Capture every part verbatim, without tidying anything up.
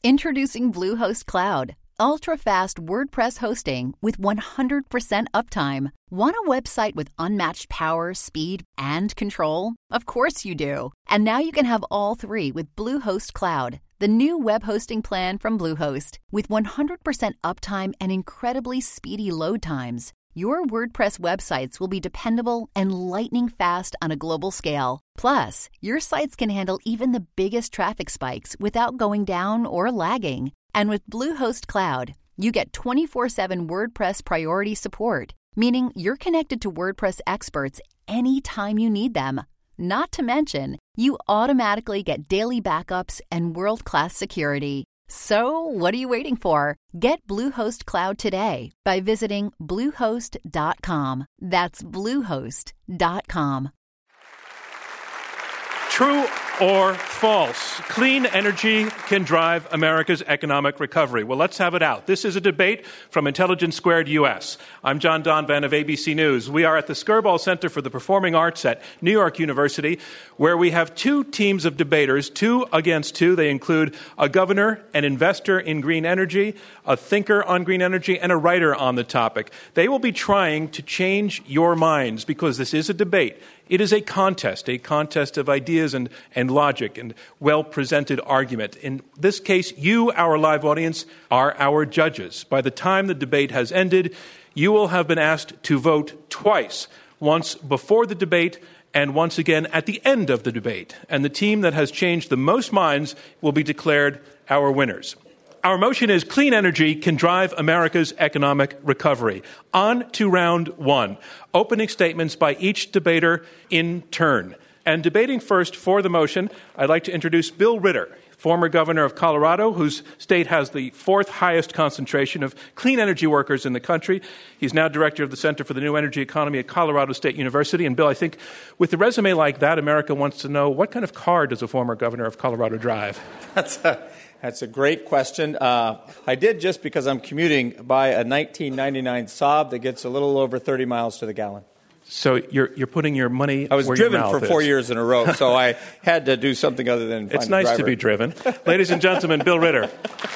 Introducing Bluehost Cloud, ultra-fast WordPress hosting with one hundred percent uptime. Want a website with unmatched power, speed, and control? Of course you do. And now you can have all three with Bluehost Cloud, the new web hosting plan from Bluehost. With one hundred percent uptime and incredibly speedy load times, your WordPress websites will be dependable and lightning fast on a global scale. Plus, your sites can handle even the biggest traffic spikes without going down or lagging. And with Bluehost Cloud, you get twenty-four seven WordPress priority support, meaning you're connected to WordPress experts anytime you need them. Not to mention, you automatically get daily backups and world-class security. So, what are you waiting for? Get Bluehost Cloud today by visiting bluehost dot com. That's bluehost dot com. True or false? Clean energy can drive America's economic recovery. Well, let's have it out. This is a debate from Intelligence Squared U S. I'm John Donvan of A B C News. We are at the Skirball Center for the Performing Arts at New York University, where we have two teams of debaters, two against two. They include a governor, an investor in green energy, a thinker on green energy, and a writer on the topic. They will be trying to change your minds because this is a debate. It is a contest, a contest of ideas and, and logic and well-presented argument. In this case, you, our live audience, are our judges. By the time the debate has ended, you will have been asked to vote twice, once before the debate and once again at the end of the debate. And the team that has changed the most minds will be declared our winners. Our motion is clean energy can drive America's economic recovery. On to round one. Opening statements by each debater in turn. And debating first for the motion, I'd like to introduce Bill Ritter, former governor of Colorado, whose state has the fourth highest concentration of clean energy workers in the country. He's now director of the Center for the New Energy Economy at Colorado State University. And Bill, I think with a resume like that, America wants to know, what kind of car does a former governor of Colorado drive? That's a That's a great question. Uh, I did just because I'm commuting by a nineteen ninety-nine Saab that gets a little over thirty miles to the gallon. So you're you're putting your money I was where driven your mouth for four is. years in a row, so I had to do something other than find It's nice a driver. to be driven. Ladies and gentlemen, Bill Ritter.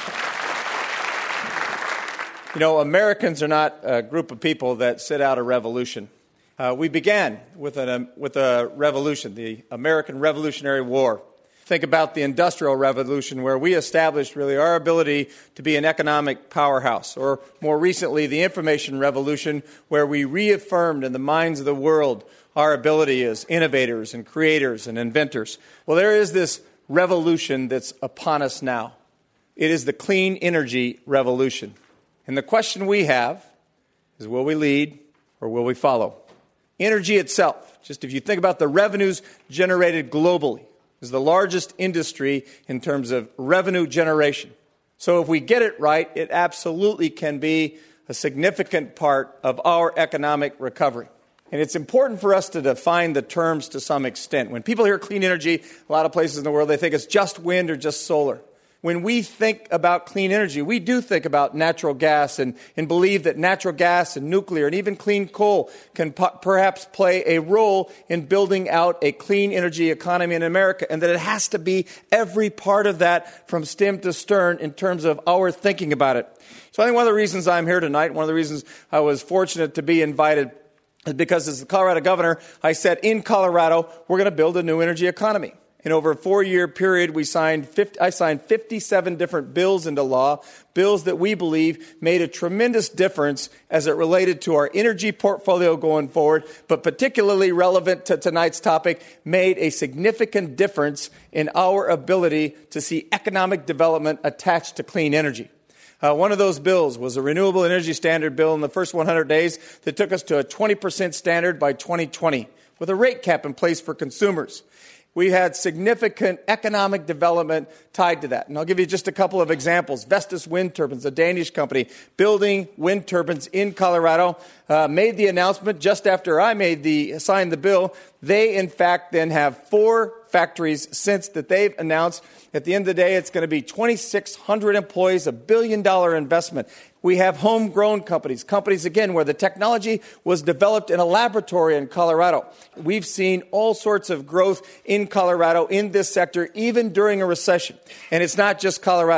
You know, Americans are not a group of people that sit out a revolution. Uh, we began with, an, um, with a revolution, the American Revolutionary War. Think about the Industrial Revolution, where we established really our ability to be an economic powerhouse, or more recently, the Information Revolution, where we reaffirmed in the minds of the world our ability as innovators and creators and inventors. Well, there is this revolution that's upon us now. It is the clean energy revolution. And the question we have is, will we lead or will we follow? Energy itself, just if you think about the revenues generated globally, is the largest industry in terms of revenue generation. So if we get it right, it absolutely can be a significant part of our economic recovery. And it's important for us to define the terms to some extent. When people hear clean energy, a lot of places in the world, they think it's just wind or just solar. When we think about clean energy, we do think about natural gas and, and believe that natural gas and nuclear and even clean coal can p- perhaps play a role in building out a clean energy economy in America, and that it has to be every part of that from stem to stern in terms of our thinking about it. So I think one of the reasons I'm here tonight, one of the reasons I was fortunate to be invited, is because as the Colorado governor, I said in Colorado, we're going to build a new energy economy. And over a four-year period, we signed fifty, I signed fifty-seven different bills into law, bills that we believe made a tremendous difference as it related to our energy portfolio going forward, but particularly relevant to tonight's topic, made a significant difference in our ability to see economic development attached to clean energy. Uh, one of those bills was a renewable energy standard bill in the first one hundred days that took us to a twenty percent standard by twenty twenty, with a rate cap in place for consumers. We had significant economic development tied to that. And I'll give you just a couple of examples. Vestas Wind Turbines, a Danish company building wind turbines in Colorado, uh, made the announcement just after I made the signed the bill. They, in fact, then have four factories since that they've announced. At the end of the day, it's going to be twenty-six hundred employees, a billion dollar investment. We have homegrown companies, companies, again, where the technology was developed in a laboratory in Colorado. We've seen all sorts of growth in Colorado in this sector, even during a recession. And it's not just Colorado.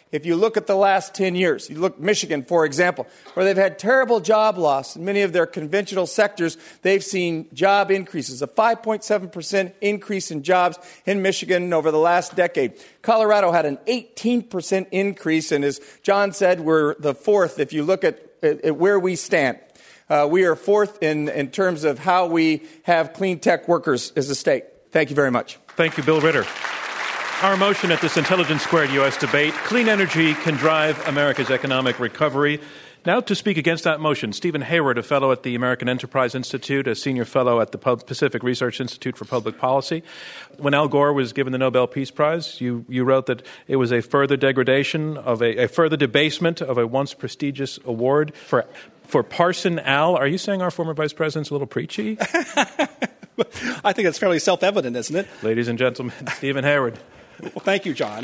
If you look at the last ten years, you look at Michigan, for example, where they've had terrible job loss in many of their conventional sectors, they've seen job increases, a five point seven percent increase in jobs in Michigan over the last decade. Colorado had an eighteen percent increase, and as John said, we're the fourth if you look at, at, at where we stand. Uh, we are fourth in, in terms of how we have clean tech workers as a state. Thank you very much. Thank you, Bill Ritter. Our motion at this Intelligence Squared U S debate, clean energy can drive America's economic recovery. Now to speak against that motion, Stephen Hayward, a fellow at the American Enterprise Institute, a senior fellow at the Pacific Research Institute for Public Policy. When Al Gore was given the Nobel Peace Prize, you, you wrote that it was a further degradation, of a, a further debasement of a once prestigious award for for Parson Al. Are you saying our former vice president's a little preachy? I think it's fairly self-evident, isn't it? Ladies and gentlemen, Stephen Hayward. Well, thank you, John.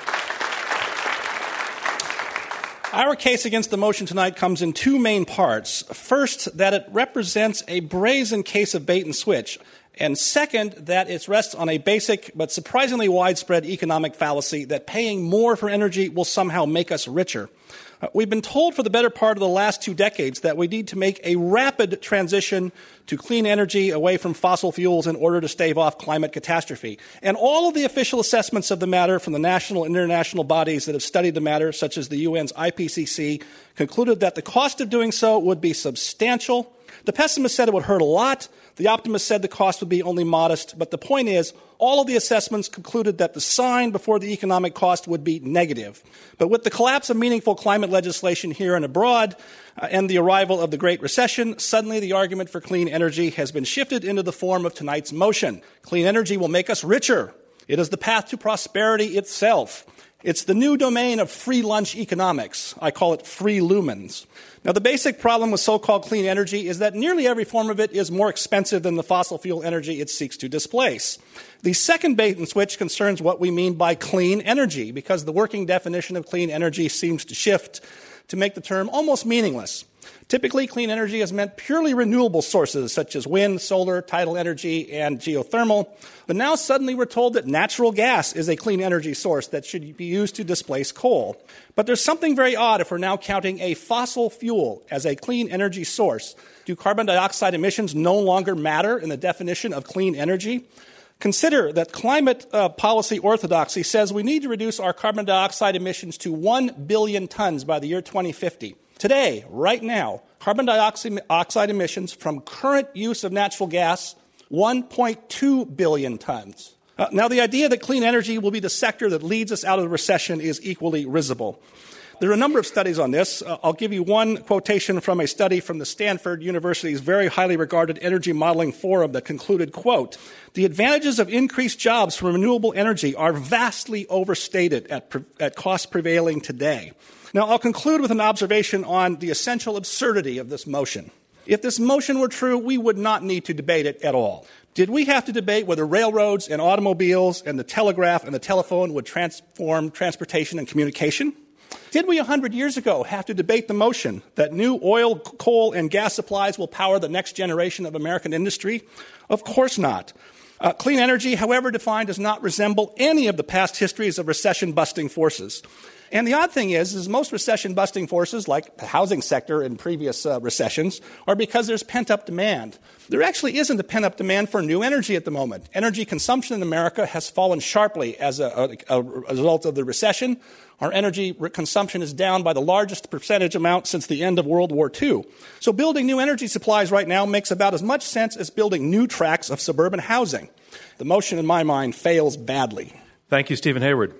Our case against the motion tonight comes in two main parts. First, that it represents a brazen case of bait and switch. And second, that it rests on a basic but surprisingly widespread economic fallacy that paying more for energy will somehow make us richer. Uh, we've been told for the better part of the last two decades that we need to make a rapid transition to clean energy away from fossil fuels in order to stave off climate catastrophe. And all of the official assessments of the matter from the national and international bodies that have studied the matter, such as the U N's I P C C, concluded that the cost of doing so would be substantial. The pessimists said it would hurt a lot. The optimists said the cost would be only modest. But the point is, all of the assessments concluded that the sign before the economic cost would be negative. But with the collapse of meaningful climate legislation here and abroad uh, and the arrival of the Great Recession, suddenly the argument for clean energy has been shifted into the form of tonight's motion. Clean energy will make us richer. It is the path to prosperity itself. It's the new domain of free lunch economics. I call it free lumens. Now, the basic problem with so-called clean energy is that nearly every form of it is more expensive than the fossil fuel energy it seeks to displace. The second bait and switch concerns what we mean by clean energy, because the working definition of clean energy seems to shift to make the term almost meaningless. Typically, clean energy has meant purely renewable sources such as wind, solar, tidal energy, and geothermal. But now suddenly we're told that natural gas is a clean energy source that should be used to displace coal. But there's something very odd if we're now counting a fossil fuel as a clean energy source. Do carbon dioxide emissions no longer matter in the definition of clean energy? Consider that climate uh, policy orthodoxy says we need to reduce our carbon dioxide emissions to one billion tons by the year twenty fifty. Today, right now, carbon dioxide emissions from current use of natural gas, one point two billion tons. Uh, now, the idea that clean energy will be the sector that leads us out of the recession is equally risible. There are a number of studies on this. Uh, I'll give you one quotation from a study from the Stanford University's very highly regarded Energy Modeling Forum that concluded, quote, the advantages of increased jobs from renewable energy are vastly overstated at, pre- at costs prevailing today. Now, I'll conclude with an observation on the essential absurdity of this motion. If this motion were true, we would not need to debate it at all. Did we have to debate whether railroads and automobiles and the telegraph and the telephone would transform transportation and communication? Did we one hundred years ago have to debate the motion that new oil, coal, and gas supplies will power the next generation of American industry? Of course not. Uh, clean energy, however defined, does not resemble any of the past histories of recession-busting forces. And the odd thing is, is most recession-busting forces, like the housing sector in previous uh, recessions, are because there's pent-up demand. There actually isn't a pent-up demand for new energy at the moment. Energy consumption in America has fallen sharply as a, a, a result of the recession. Our energy consumption is down by the largest percentage amount since the end of World War Two. So building new energy supplies right now makes about as much sense as building new tracts of suburban housing. The motion, in my mind, fails badly. Thank you, Stephen Hayward.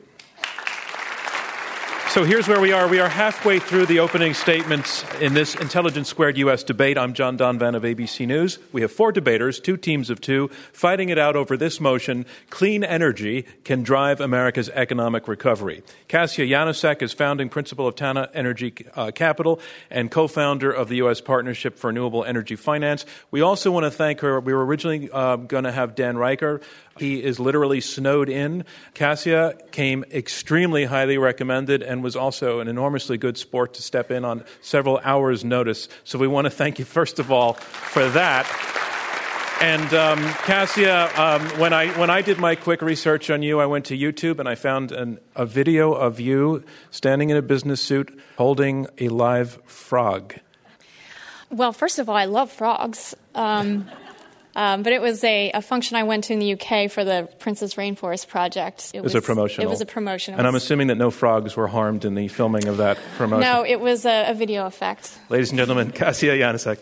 So here's where we are. We are halfway through the opening statements in this Intelligence Squared U S debate. I'm John Donvan of A B C News. We have four debaters, two teams of two, fighting it out over this motion: clean energy can drive America's economic recovery. Kasia Janosek is founding principal of Tana Energy uh, Capital and co-founder of the U S Partnership for Renewable Energy Finance. We also want to thank her. We were originally uh, going to have Dan Riker. He is literally snowed in. Kasia came extremely highly recommended and was also an enormously good sport to step in on several hours' notice. So we want to thank you, first of all, for that. And um, Cassia, um, when I when I did my quick research on you, I went to YouTube and I found an, a video of you standing in a business suit holding a live frog. Well, first of all, I love frogs. Um, um, but it was a, a function I went to in the U K for the Princess Rainforest Project. It, it was, was a promotional. It was a promotion. It and was, I'm assuming that no frogs were harmed in the filming of that promotion. No, it was a, a video effect. Ladies and gentlemen, Cassia Yanosek.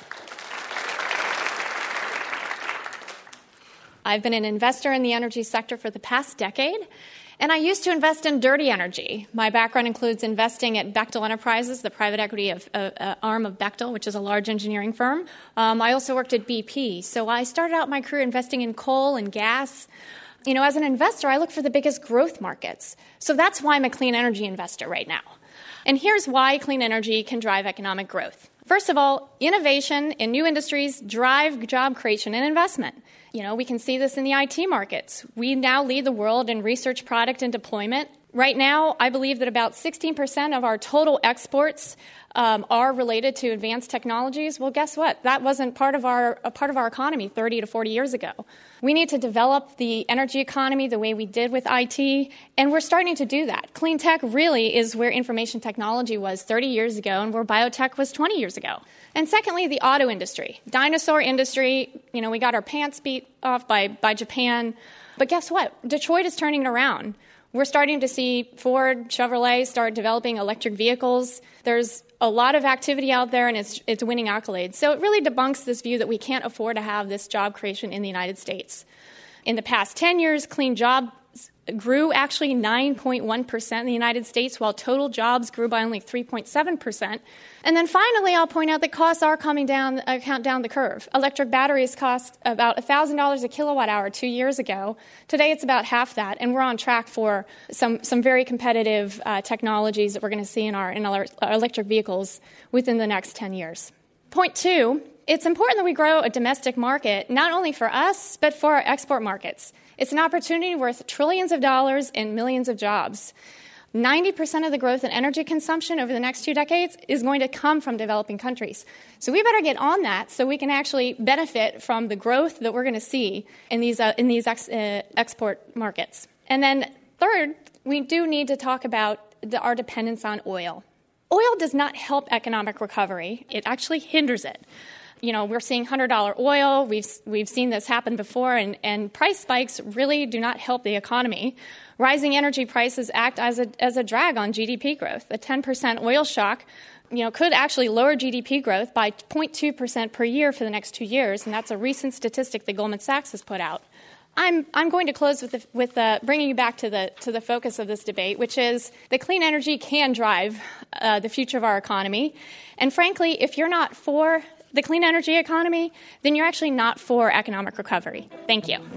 I've been an investor in the energy sector for the past decade, and I used to invest in dirty energy. My background includes investing at Bechtel Enterprises, the private equity of, uh, uh, arm of Bechtel, which is a large engineering firm. Um, I also worked at B P. So I started out my career investing in coal and gas. You know, as an investor, I look for the biggest growth markets. So that's why I'm a clean energy investor right now. And here's why clean energy can drive economic growth. First of all, innovation in new industries drive job creation and investment. You know, we can see this in the I T markets. We now lead the world in research, product, and deployment. Right now, I believe that about sixteen percent of our total exports um, are related to advanced technologies. Well, guess what? That wasn't part of our a part of our economy thirty to forty years ago. We need to develop the energy economy the way we did with I T, and we're starting to do that. Clean tech really is where information technology was thirty years ago and where biotech was twenty years ago. And secondly, the auto industry, dinosaur industry. You know, we got our pants beat off by, by Japan. But guess what? Detroit is turning it around. We're starting to see Ford, Chevrolet start developing electric vehicles. There's a lot of activity out there, and it's, it's winning accolades. So it really debunks this view that we can't afford to have this job creation in the United States. In the past ten years, clean jobs grew actually nine point one percent in the United States, while total jobs grew by only three point seven percent. And then finally, I'll point out that costs are coming down, uh, count down the curve. Electric batteries cost about one thousand dollars a kilowatt hour two years ago. Today, it's about half that, and we're on track for some, some very competitive uh, technologies that we're going to see in our, in our electric vehicles within the next ten years. Point two, it's important that we grow a domestic market, not only for us, but for our export markets. It's an opportunity worth trillions of dollars and millions of jobs. ninety percent of the growth in energy consumption over the next two decades is going to come from developing countries. So we better get on that so we can actually benefit from the growth that we're going to see in these, uh, in these ex- uh, export markets. And then third, we do need to talk about the, our dependence on oil. Oil does not help economic recovery. It actually hinders it. You know, we're seeing one hundred dollars oil. We've we've seen this happen before, and, and price spikes really do not help the economy. Rising energy prices act as a as a drag on G D P growth. A ten percent oil shock, you know, could actually lower G D P growth by zero point two percent per year for the next two years, and that's a recent statistic that Goldman Sachs has put out. I'm I'm going to close with the, with uh, bringing you back to the to the focus of this debate, which is that clean energy can drive uh, the future of our economy, and frankly, if you're not for the clean energy economy, then you're actually not for economic recovery. Thank you.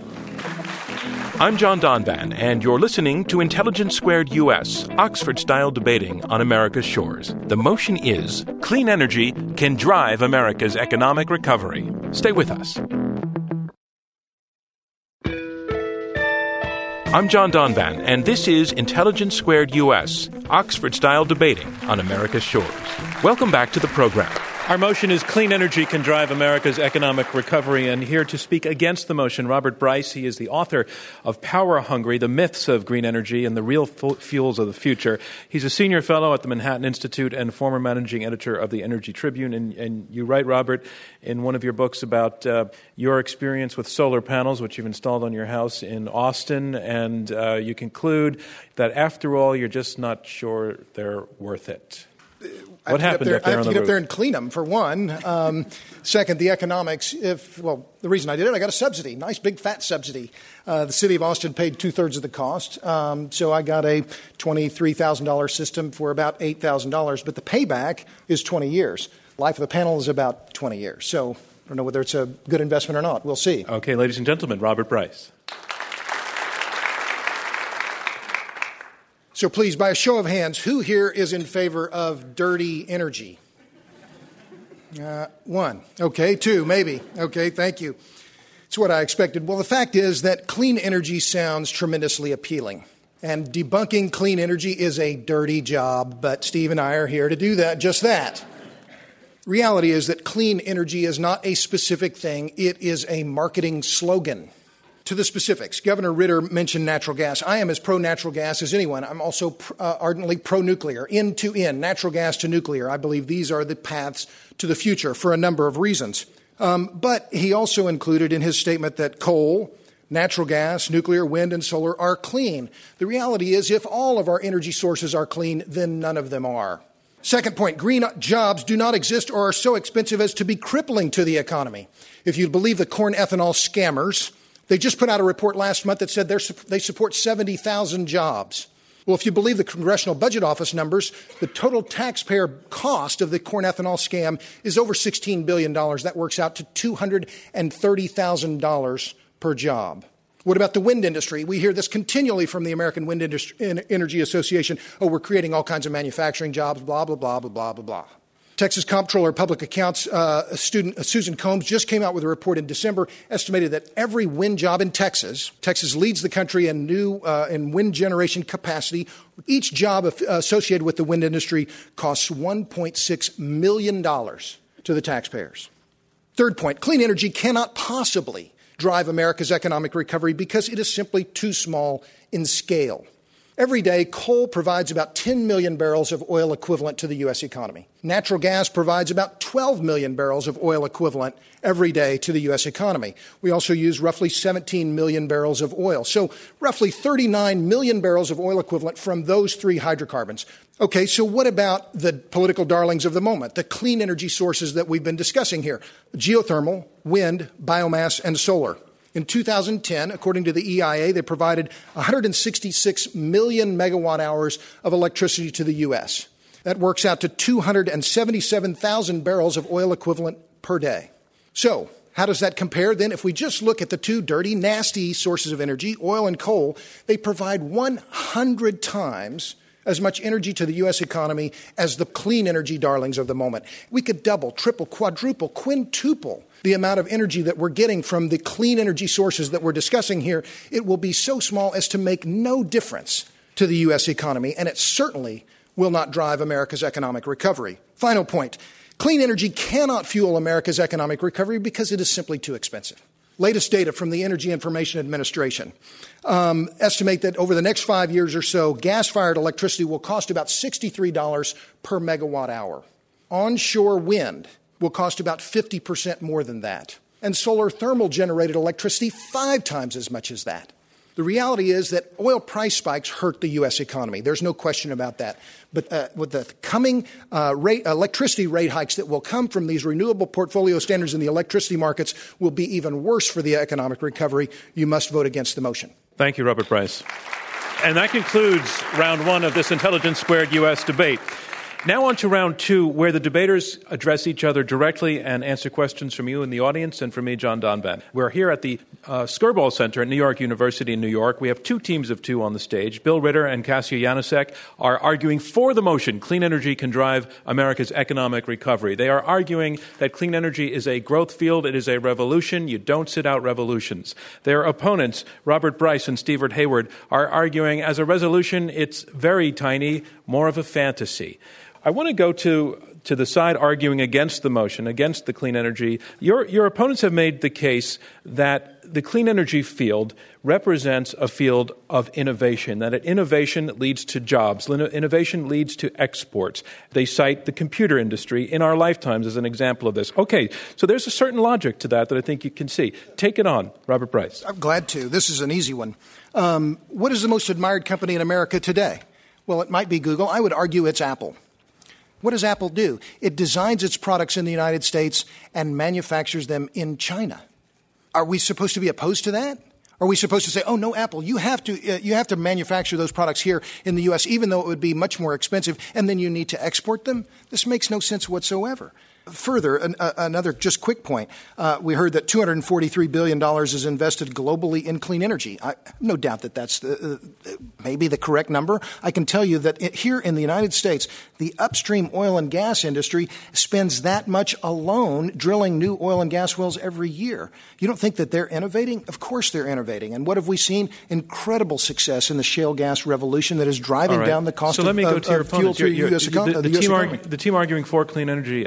I'm John Donvan, and you're listening to Intelligence Squared U S, Oxford-style debating on America's shores. The motion is, clean energy can drive America's economic recovery. Stay with us. I'm John Donvan, and this is Intelligence Squared U S, Oxford-style debating on America's shores. Welcome back to the program. Our motion is Clean Energy Can Drive America's Economic Recovery, and here to speak against the motion, Robert Bryce. He is the author of Power Hungry, The Myths of Green Energy and the Real Fu- Fuels of the Future. He's a senior fellow at the Manhattan Institute and former managing editor of the Energy Tribune. And, and you write, Robert, in one of your books about uh, your experience with solar panels, which you've installed on your house in Austin, and uh, you conclude that after all, you're just not sure they're worth it. What happened there, up there I have on to the get roof? up there and clean them, for one. Um, second, the economics. If well, the reason I did it, I got a subsidy, nice big fat subsidy. Uh, the city of Austin paid two-thirds of the cost, um, so I got a twenty-three thousand dollars system for about eight thousand dollars, but the payback is twenty years. Life of the panel is about twenty years, so I don't know whether it's a good investment or not. We'll see. Okay, ladies and gentlemen, Robert Bryce. So please, by a show of hands, who here is in favor of dirty energy? Uh, one. Okay, two, maybe. Okay, thank you. It's what I expected. Well, the fact is that clean energy sounds tremendously appealing. And debunking clean energy is a dirty job, but Steve and I are here to do that, just that. Reality is that clean energy is not a specific thing. It is a marketing slogan. To the specifics, Governor Ritter mentioned natural gas. I am as pro-natural gas as anyone. I'm also uh, ardently pro-nuclear, end to end, natural gas to nuclear. I believe these are the paths to the future for a number of reasons. Um, but he also included in his statement that coal, natural gas, nuclear, wind, and solar are clean. The reality is if all of our energy sources are clean, then none of them are. Second point, green jobs do not exist or are so expensive as to be crippling to the economy. If you believe the corn ethanol scammers, they just put out a report last month that said they support seventy thousand jobs. Well, if you believe the Congressional Budget Office numbers, the total taxpayer cost of the corn ethanol scam is over sixteen billion dollars. That works out to two hundred thirty thousand dollars per job. What about the wind industry? We hear this continually from the American Wind Industry, Energy Association. Oh, we're creating all kinds of manufacturing jobs, blah, blah, blah, blah, blah, blah, blah. Texas Comptroller of Public Accounts uh, student uh, Susan Combs just came out with a report in December, estimated that every wind job in Texas, Texas leads the country in new uh, in wind generation capacity. Each job of, uh, associated with the wind industry costs one point six million dollars to the taxpayers. Third point, clean energy cannot possibly drive America's economic recovery because it is simply too small in scale. Every day, coal provides about ten million barrels of oil equivalent to the U S economy. Natural gas provides about twelve million barrels of oil equivalent every day to the U S economy. We also use roughly seventeen million barrels of oil. So roughly thirty-nine million barrels of oil equivalent from those three hydrocarbons. Okay, so what about the political darlings of the moment, the clean energy sources that we've been discussing here? Geothermal, wind, biomass, and solar. In two thousand ten, according to the E I A, they provided one hundred sixty-six million megawatt hours of electricity to the U S. That works out to two hundred seventy-seven thousand barrels of oil equivalent per day. So, how does that compare then? If we just look at the two dirty, nasty sources of energy, oil and coal, they provide one hundred times as much energy to the U S economy as the clean energy darlings of the moment. We could double, triple, quadruple, quintuple the amount of energy that we're getting from the clean energy sources that we're discussing here. It will be so small as to make no difference to the U S economy, and it certainly will not drive America's economic recovery. Final point, clean energy cannot fuel America's economic recovery because it is simply too expensive. Latest data from the Energy Information Administration um, estimate that over the next five years or so, gas-fired electricity will cost about sixty-three dollars per megawatt hour. Onshore wind will cost about fifty percent more than that. And solar thermal generated electricity five times as much as that. The reality is that oil price spikes hurt the U S economy. There's no question about that. But uh, with the coming uh, rate, electricity rate hikes that will come from these renewable portfolio standards in the electricity markets will be even worse for the economic recovery. You must vote against the motion. Thank you, Robert Bryce. And that concludes round one of this Intelligence Squared U S debate. Now on to round two, where the debaters address each other directly and answer questions from you in the audience and from me, John Donvan. We're here at the uh, Skirball Center at New York University in New York. We have two teams of two on the stage. Bill Ritter and Kassia Yanosek are arguing for the motion, clean energy can drive America's economic recovery. They are arguing that clean energy is a growth field. It is a revolution. You don't sit out revolutions. Their opponents, Robert Bryce and Stevert Hayward, are arguing as a resolution, it's very tiny, more of a fantasy. I want to go to to the side arguing against the motion, against the clean energy. Your your opponents have made the case that the clean energy field represents a field of innovation, that innovation leads to jobs, innovation leads to exports. They cite the computer industry in our lifetimes as an example of this. Okay, so there's a certain logic to that that I think you can see. Take it on, Robert Bryce. I'm glad to. This is an easy one. Um, what is the most admired company in America today? Well, it might be Google. I would argue it's Apple. What does Apple do? It designs its products in the United States and manufactures them in China. Are we supposed to be opposed to that? Are we supposed to say, oh, no, Apple, you have to uh, you have to manufacture those products here in the U S, even though it would be much more expensive, and then you need to export them? This makes no sense whatsoever. Further, an, uh, another just quick point. Uh, we heard that two hundred forty-three billion dollars is invested globally in clean energy. I, no doubt that that's the, uh, maybe the correct number. I can tell you that it, here in the United States, the upstream oil and gas industry spends that much alone drilling new oil and gas wells every year. You don't think that they're innovating? Of course they're innovating. And what have we seen? Incredible success in the shale gas revolution that is driving right. down the cost so of, let me go of, to your of fuel through the U S economy. The, the, the, team argue, the team arguing for clean energy uh, as a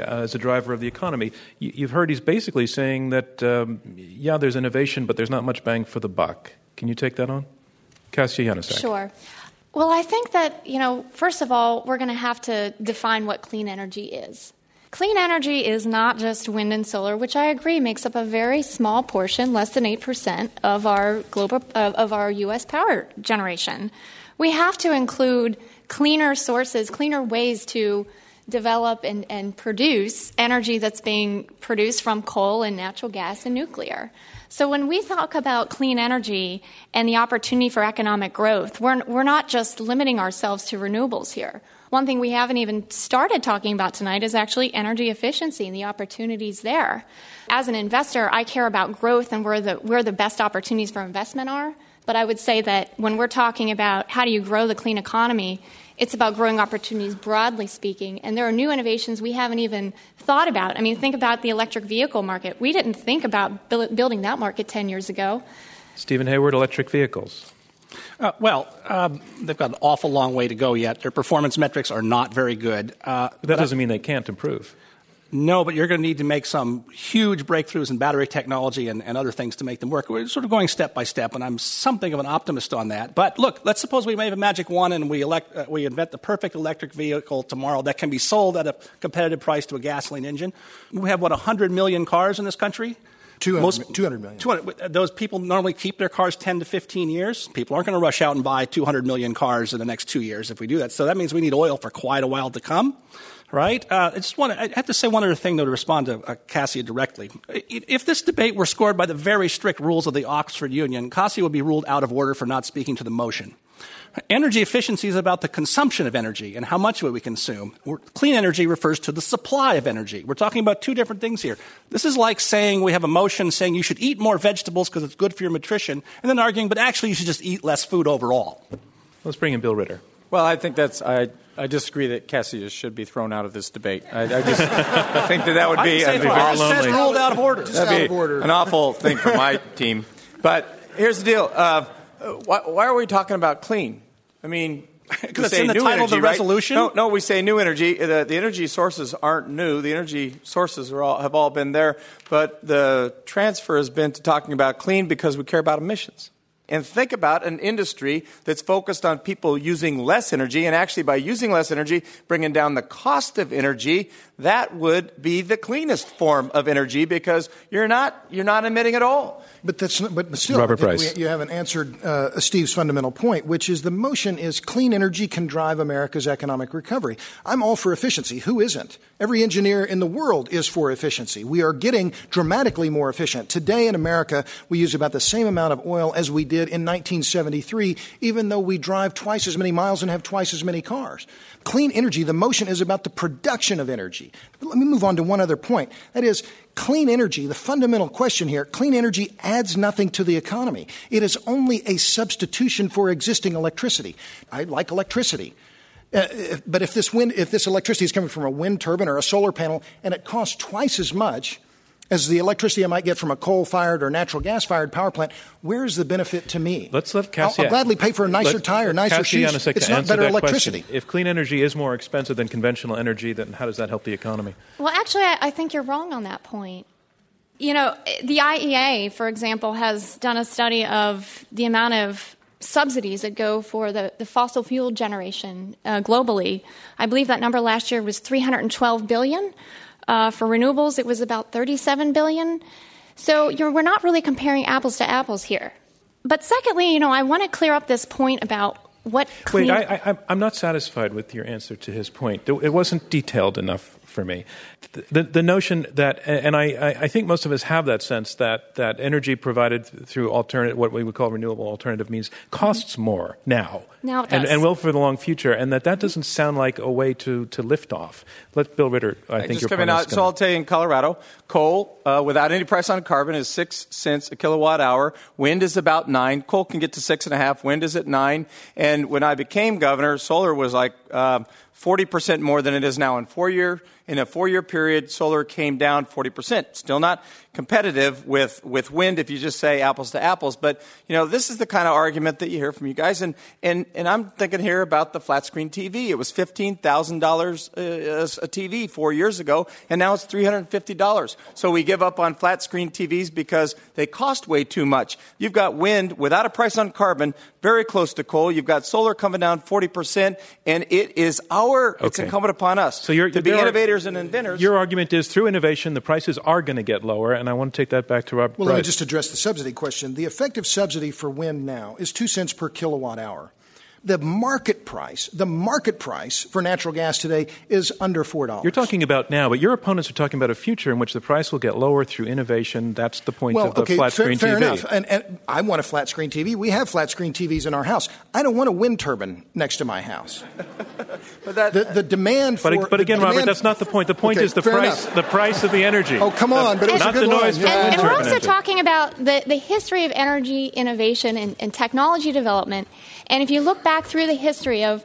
driver of the economy. You, you've heard he's basically saying that, um, yeah, there's innovation, but there's not much bang for the buck. Can you take that on? Kassia Yanosek. Sure. Well, I think that, you know, first of all, we're going to have to define what clean energy is. Clean energy is not just wind and solar, which I agree makes up a very small portion, less than eight percent of our global uh, of our U S power generation. We have to include cleaner sources, cleaner ways to develop and, and produce energy that's being produced from coal and natural gas and nuclear. So when we talk about clean energy and the opportunity for economic growth, we're, we're not just limiting ourselves to renewables here. One thing we haven't even started talking about tonight is actually energy efficiency and the opportunities there. As an investor, I care about growth and where the, where the best opportunities for investment are. But I would say that when we're talking about how do you grow the clean economy, it's about growing opportunities broadly speaking. And there are new innovations we haven't even thought about. I mean, think about the electric vehicle market. We didn't think about building that market ten years ago. Stephen Hayward, electric vehicles. Uh, well, um, they've got an awful long way to go yet. Their performance metrics are not very good. Uh, but that doesn't mean they can't improve. No, but you're going to need to make some huge breakthroughs in battery technology and, and other things to make them work. We're sort of going step by step, and I'm something of an optimist on that. But look, let's suppose we have a magic wand and we elect, uh, we invent the perfect electric vehicle tomorrow that can be sold at a competitive price to a gasoline engine. We have, what, one hundred million cars in this country? two hundred, Most, two hundred million. two hundred, those people normally keep their cars ten to fifteen years. People aren't going to rush out and buy two hundred million cars in the next two years if we do that. So that means we need oil for quite a while to come. Right? Uh, I just want to, I have to say one other thing, though, to respond to uh, Kassia directly. If this debate were scored by the very strict rules of the Oxford Union, Kassia would be ruled out of order for not speaking to the motion. Energy efficiency is about the consumption of energy and how much of it we consume. Clean energy refers to the supply of energy. We're talking about two different things here. This is like saying we have a motion saying you should eat more vegetables because it's good for your nutrition, and then arguing, but actually you should just eat less food overall. Let's bring in Bill Ritter. Well, I think that's I, I disagree that Kassia should be thrown out of this debate. I, I just I think that that would be, I'd be very lonely. ruled out of order. Just that'd out be of order. an awful thing for my team. But here's the deal: uh, why, why are we talking about clean? I mean, because it's in the title energy, of the right? resolution. No, no, we say new energy. The, the energy sources aren't new. The energy sources are all, have all been there, but the transfer has been to talking about clean because we care about emissions. And think about an industry that's focused on people using less energy, and actually by using less energy, bringing down the cost of energy. That would be the cleanest form of energy because you're not you're not emitting at all. But that's not, but still, Robert Price. We, you haven't answered uh, Steve's fundamental point, which is the motion is clean energy can drive America's economic recovery. I'm all for efficiency. Who isn't? Every engineer in the world is for efficiency. We are getting dramatically more efficient. Today in America, we use about the same amount of oil as we did in nineteen seventy-three, even though we drive twice as many miles and have twice as many cars. Clean energy, the motion is about the production of energy. But let me move on to one other point. That is, clean energy, the fundamental question here, clean energy adds nothing to the economy. It is only a substitution for existing electricity. I like electricity. Uh, if, but if this wind, if this electricity is coming from a wind turbine or a solar panel and it costs twice as much as the electricity I might get from a coal-fired or natural gas-fired power plant, where is the benefit to me? Let's let Kassia. I'll, I'll gladly pay for a nicer let, tire, nicer Kassia shoes. Yanosek It's to not answer better that electricity. Question. If clean energy is more expensive than conventional energy, then how does that help the economy? Well, actually, I, I think you're wrong on that point. You know, the I E A, for example, has done a study of the amount of subsidies that go for the, the fossil fuel generation uh, globally. I believe that number last year was three hundred twelve billion dollars. Uh, for renewables, it was about thirty-seven billion dollars. So you're, we're not really comparing apples to apples here. But secondly, you know, I want to clear up this point about what clean... Wait, I, I, I'm not satisfied with your answer to his point. It wasn't detailed enough for me. The, the, the notion that, and I, I think most of us have that sense that, that energy provided through alternative, what we would call renewable alternative means costs mm-hmm. more now. Now it does. And, and will for the long future, and that that doesn't sound like a way to, to lift off. Let Bill Ritter, I, I think just your coming out. So I'll tell you, in Colorado, coal uh, without any price on carbon is six cents a kilowatt hour. Wind is about nine. Coal can get to six and a half. Wind is at nine. And And when I became governor, solar was like um, forty percent more than it is now. In four year, in a four-year period, solar came down forty percent. Still not competitive with, with wind if you just say apples to apples. But, you know, this is the kind of argument that you hear from you guys. And, and, and I'm thinking here about the flat-screen T V. It was fifteen thousand dollars a T V four years ago, and now it's three hundred fifty dollars. So we give up on flat-screen T Vs because they cost way too much. You've got wind without a price on carbon, very close to coal. You've got solar coming down forty percent, and it is our, okay. it's incumbent upon us so you're, to be innovators are, and inventors. Your argument is through innovation, the prices are going to get lower, and I want to take that back to Robert. Well, Bryce. Let me just address the subsidy question. The effective subsidy for wind now is two cents per kilowatt hour. The market price, the market price for natural gas today is under four dollars. You're talking about now, but your opponents are talking about a future in which the price will get lower through innovation. That's the point well, of the okay, flat-screen fair, T V. Fair enough. And, and I want a flat-screen T V. We have flat-screen T Vs in our house. I don't want a wind turbine next to my house. but that, the, the demand for... But, but again, Robert, that's not the point. The point okay, is the price enough. the price of the energy. Oh, come on. But it was not a good the noise line. from And, wind and we're turbine also engine. talking about the, the history of energy innovation and, and technology development. And if you look back through the history of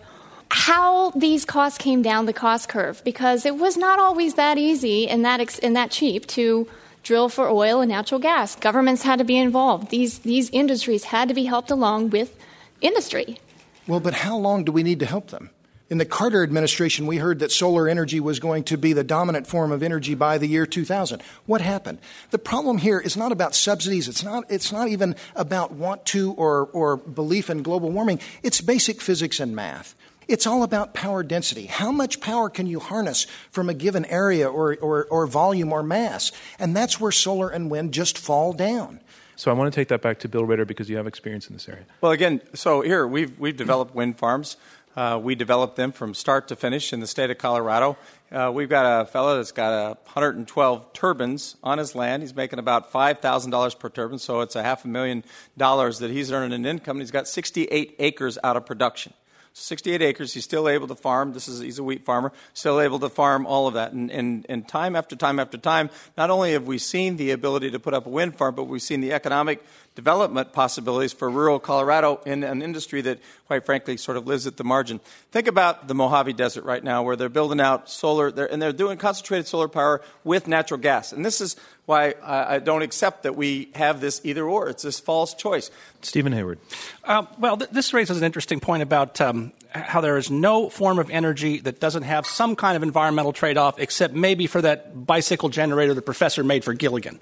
how these costs came down the cost curve, because it was not always that easy and that ex- and that cheap to drill for oil and natural gas. Governments had to be involved. These these industries had to be helped along with industry. Well, but how long do we need to help them? In the Carter administration, we heard that solar energy was going to be the dominant form of energy by the year two thousand. What happened? The problem here is not about subsidies. It's not, it's not even about want to or, or belief in global warming. It's basic physics and math. It's all about power density. How much power can you harness from a given area or, or, or volume or mass? And that's where solar and wind just fall down. So I want to take that back to Bill Ritter because you have experience in this area. Well, again, so here we've we've developed wind farms. Uh, we developed them from start to finish in the state of Colorado. Uh, we've got a fellow that's got uh, one hundred twelve turbines on his land. He's making about five thousand dollars per turbine, so it's a half a million dollars that he's earning in income. And he's got sixty-eight acres out of production. sixty-eight acres, he's still able to farm. This is he's a wheat farmer, still able to farm all of that. And, and, and time after time after time, not only have we seen the ability to put up a wind farm, but we've seen the economic development possibilities for rural Colorado in an industry that, quite frankly, sort of lives at the margin. Think about the Mojave Desert right now, where they're building out solar, they're, and they're doing concentrated solar power with natural gas. And this is why I, I don't accept that we have this either or. It's this false choice. Stephen Hayward. Uh, well, th- this raises an interesting point about um, how there is no form of energy that doesn't have some kind of environmental trade-off, except maybe for that bicycle generator the professor made for Gilligan.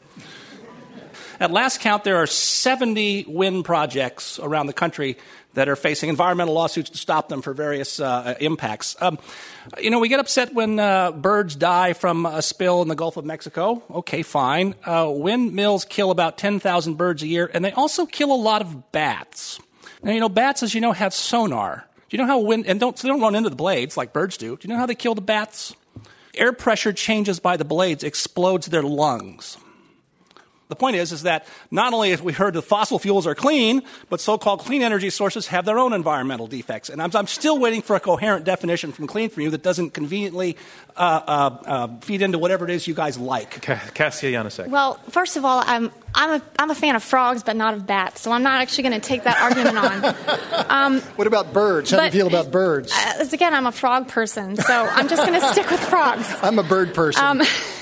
At last count, there are seventy wind projects around the country that are facing environmental lawsuits to stop them for various uh, impacts. Um, you know, we get upset when uh, birds die from a spill in the Gulf of Mexico. Okay, fine. Uh, windmills kill about ten thousand birds a year, and they also kill a lot of bats. Now, you know, bats, as you know, have sonar. Do you know how wind, and don't, they don't run into the blades like birds do. Do you know how they kill the bats? Air pressure changes by the blades explodes their lungs. The point is, is that not only have we heard that fossil fuels are clean, but so-called clean energy sources have their own environmental defects. And I'm, I'm still waiting for a coherent definition from Clean for You that doesn't conveniently uh, uh, uh, feed into whatever it is you guys like. Kassia Yanosek. Well, first of all, I'm I'm a I'm a fan of frogs, but not of bats. So I'm not actually going to take that argument on. Um, what about birds? How but, do you feel about birds? Uh, again, I'm a frog person, so I'm just going to stick with frogs. I'm a bird person. Um,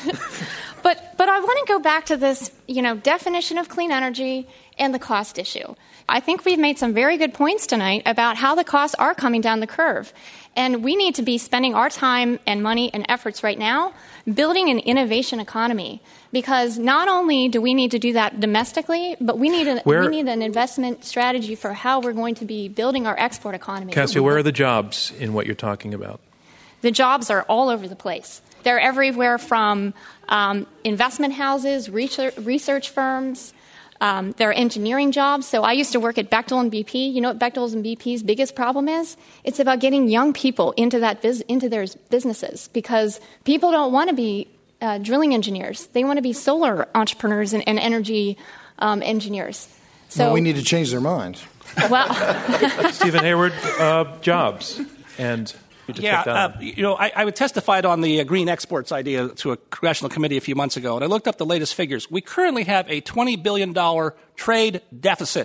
But but I want to go back to this, you know, definition of clean energy and the cost issue. I think we've made some very good points tonight about how the costs are coming down the curve. And we need to be spending our time and money and efforts right now building an innovation economy. Because not only do we need to do that domestically, but we need, a, where, we need an investment strategy for how we're going to be building our export economy. Kassia, where are the jobs in what you're talking about? The jobs are all over the place. They're everywhere from um, investment houses, research, research firms. Um, there are engineering jobs. So I used to work at Bechtel and B P. You know what Bechtel's and B P's biggest problem is? It's about getting young people into that biz- into their businesses, because people don't want to be uh, drilling engineers. They want to be solar entrepreneurs and, and energy um, engineers. So well, we need to change their minds. Well, Stephen Hayward, uh, jobs and. Yeah, uh, you know, I, I testified on the uh, green exports idea to a congressional committee a few months ago, and I looked up the latest figures. We currently have a twenty billion dollars trade deficit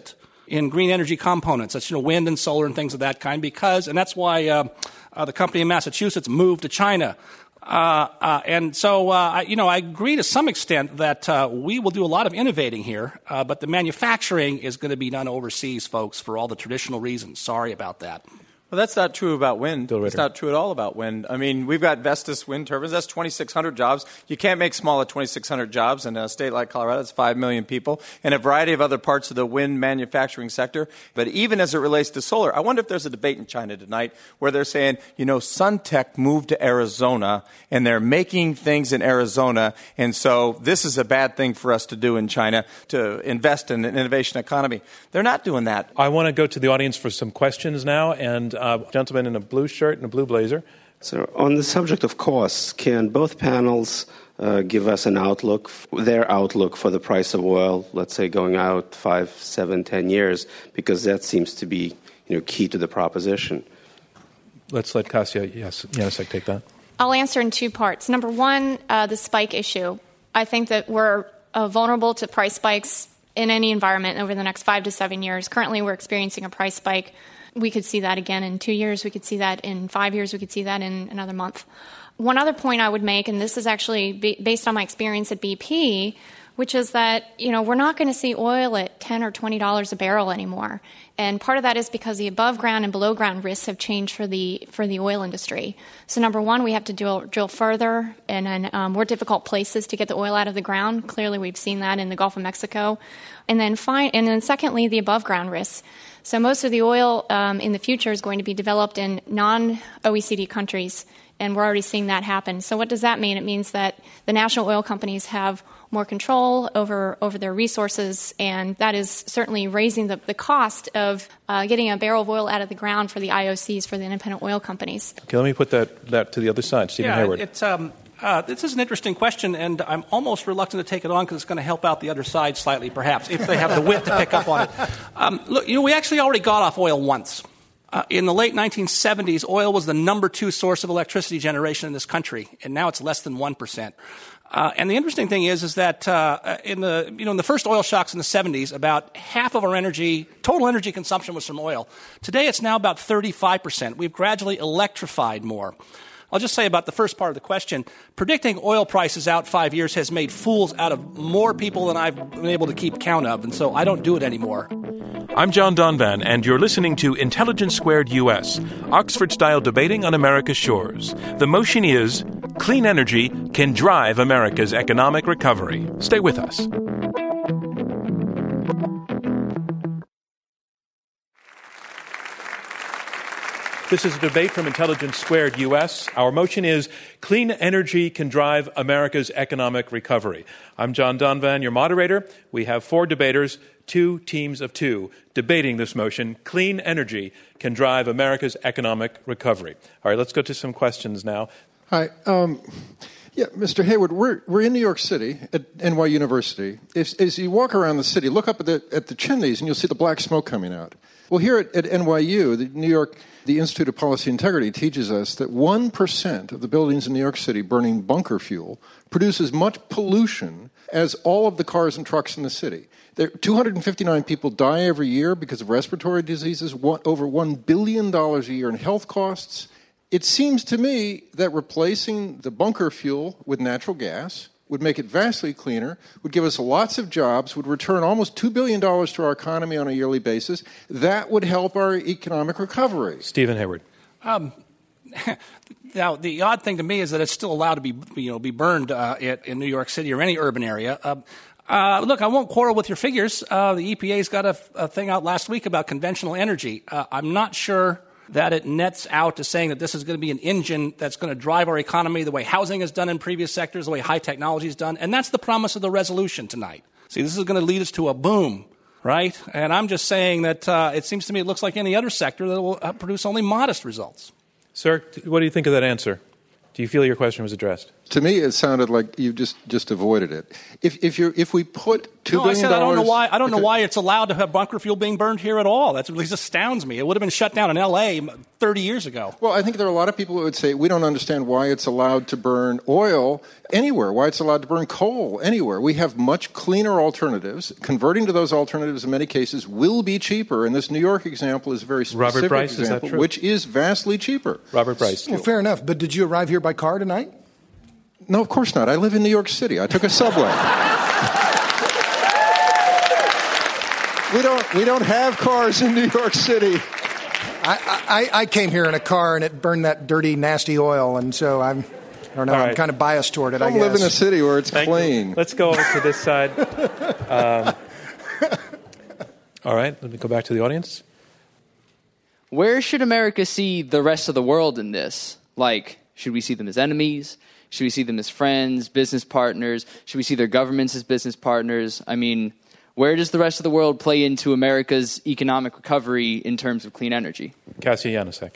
in green energy components. That's, you know, wind and solar and things of that kind because, and that's why uh, uh, the company in Massachusetts moved to China. Uh, uh, and so, uh, I, you know, I agree to some extent that uh, we will do a lot of innovating here, uh, but the manufacturing is going to be done overseas, folks, for all the traditional reasons. Sorry about that. Well, that's not true about wind. It's not true at all about wind. I mean, we've got Vestas wind turbines. That's twenty-six hundred jobs. You can't make small at twenty-six hundred jobs in a state like Colorado. That's five million people and a variety of other parts of the wind manufacturing sector. But even as it relates to solar, I wonder if there's a debate in China tonight where they're saying, you know, Suntech moved to Arizona and they're making things in Arizona. And so this is a bad thing for us to do in China, to invest in an innovation economy. They're not doing that. I want to go to the audience for some questions now. And Uh, gentleman in a blue shirt and a blue blazer. So on the subject of costs, can both panels uh, give us an outlook, their outlook for the price of oil, let's say going out five, seven, ten years, because that seems to be, you know, key to the proposition. Let's let Kasia yes, Janicek take that. I'll answer in two parts. Number one, uh, the spike issue. I think that we're uh, vulnerable to price spikes in any environment over the next five to seven years. Currently, we're experiencing a price spike. We could see that again in two years. We could see that in five years. We could see that in another month. One other point I would make, and this is actually based on my experience at B P, which is that, you know, we're not going to see oil at ten or twenty dollars a barrel anymore. And part of that is because the above ground and below ground risks have changed for the for the oil industry. So number one, we have to drill, drill further and in um, more difficult places to get the oil out of the ground. Clearly, we've seen that in the Gulf of Mexico. And then, fi- and then secondly, the above ground risks. So most of the oil um, in the future is going to be developed in non-O E C D countries, and we're already seeing that happen. So what does that mean? It means that the national oil companies have more control over, over their resources, and that is certainly raising the, the cost of uh, getting a barrel of oil out of the ground for the I O Cs, for the independent oil companies. Okay, let me put that, that to the other side. Stephen yeah, Hayward. It's, um, uh, this is an interesting question, and I'm almost reluctant to take it on because it's going to help out the other side slightly, perhaps, if they have the wit to pick up on it. Um, look, you know, we actually already got off oil once. Uh, in the late nineteen seventies, oil was the number two source of electricity generation in this country, and now it's less than one percent. Uh, and the interesting thing is, is that uh, in the you know in the first oil shocks in the seventies, about half of our energy, total energy consumption was from oil. Today, it's now about thirty-five percent. We've gradually electrified more. I'll just say about the first part of the question, predicting oil prices out five years has made fools out of more people than I've been able to keep count of, and so I don't do it anymore. I'm John Donvan, and you're listening to Intelligence Squared U S, Oxford-style debating on America's shores. The motion is, clean energy can drive America's economic recovery. Stay with us. This is a debate from Intelligence Squared U S. Our motion is, clean energy can drive America's economic recovery. I'm John Donvan, your moderator. We have four debaters, two teams of two, debating this motion, clean energy can drive America's economic recovery. All right, let's go to some questions now. Hi. Um, yeah, Mister Hayward, we're we're in New York City at N Y University. If, as you walk around the city, look up at the at the chimneys and you'll see the black smoke coming out. Well, here at, at N Y U, the New York, the Institute of Policy Integrity teaches us that one percent of the buildings in New York City burning bunker fuel produce as much pollution as all of the cars and trucks in the city. There, two hundred fifty-nine people die every year because of respiratory diseases, one, over one billion dollars a year in health costs. It seems to me that replacing the bunker fuel with natural gas would make it vastly cleaner, would give us lots of jobs, would return almost two billion dollars to our economy on a yearly basis. That would help our economic recovery. Stephen Hayward. Um, now, the odd thing to me is that it's still allowed to be, you know, be burned uh, in, in New York City or any urban area. Uh, uh, look, I won't quarrel with your figures. Uh, the E P A's got a, a thing out last week about conventional energy. Uh, I'm not sure that it nets out to saying that this is going to be an engine that's going to drive our economy the way housing has done in previous sectors, the way high technology has done. And that's the promise of the resolution tonight. See, this is going to lead us to a boom, right? And I'm just saying that uh, it seems to me it looks like any other sector that will uh, produce only modest results. Sir, what do you think of that answer? Do you feel your question was addressed? To me, it sounded like you just, just avoided it. If if you if we put two no, billion I said I don't know why. I don't okay. know why it's allowed to have bunker fuel being burned here at all. That really astounds me. It would have been shut down in L A thirty years ago. Well, I think there are a lot of people who would say we don't understand why it's allowed to burn oil anywhere, why it's allowed to burn coal anywhere. We have much cleaner alternatives. Converting to those alternatives in many cases will be cheaper, and this New York example is a very specific Robert Bryce, example, is that true? which is vastly cheaper. Robert Bryce. Well, fair enough. But did you arrive here by car tonight? No, of course not. I live in New York City. I took a subway. we don't we don't have cars in New York City. I, I, I came here in a car and it burned that dirty, nasty oil, and so I'm I don't know. All right. I'm kind of biased toward it. I I guess. live in a city where it's Thank clean. you. Let's go over to this side. Um, all right, let me go back to the audience. Where should America see the rest of the world in this? Like, should we see them as enemies? Should we see them as friends, business partners? Should we see their governments as business partners? I mean, where does the rest of the world play into America's economic recovery in terms of clean energy? Kassia Yanosek.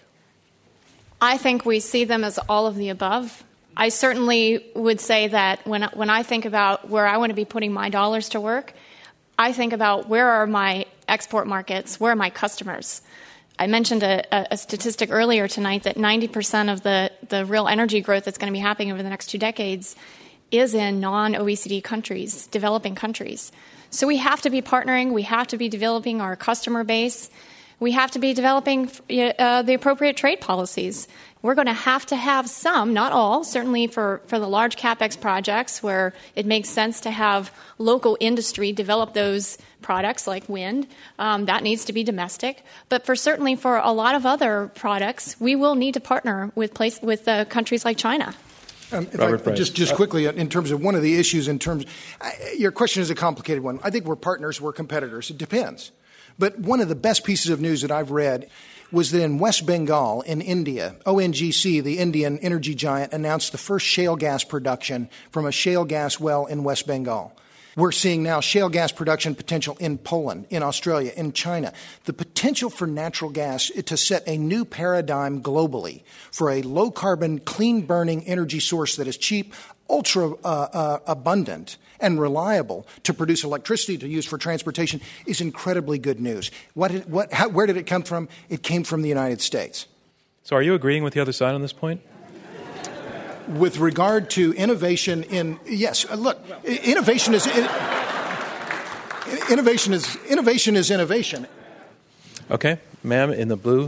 I think we see them as all of the above. I certainly would say that when when I think about where I want to be putting my dollars to work, I think about where are my export markets, where are my customers. I mentioned a, a statistic earlier tonight that ninety percent of the, the real energy growth that's going to be happening over the next two decades is in non-O E C D countries, developing countries. So we have to be partnering. We have to be developing our customer base. We have to be developing uh, the appropriate trade policies. We're going to have to have some, not all, certainly for, for the large CapEx projects where it makes sense to have local industry develop those products like wind. Um, that needs to be domestic. But for certainly for a lot of other products, we will need to partner with place, with uh, countries like China. Um, if Robert I, Bryce. just, just quickly, in terms of one of the issues, in terms, I, your question is a complicated one. I think we're partners, we're competitors. It depends. But one of the best pieces of news that I've read was that in West Bengal, in India, O N G C, the Indian energy giant, announced the first shale gas production from a shale gas well in West Bengal. We're seeing now shale gas production potential in Poland, in Australia, in China. The potential for natural gas to set a new paradigm globally for a low-carbon, clean-burning energy source that is cheap, ultra uh, uh, abundant, and reliable to produce electricity to use for transportation is incredibly good news. What, did, what, how, where did it come from? It came from the United States. So are you agreeing with the other side on this point? With regard to innovation in, yes, look, innovation is, innovation is, innovation is innovation. Okay. Ma'am, in the blue.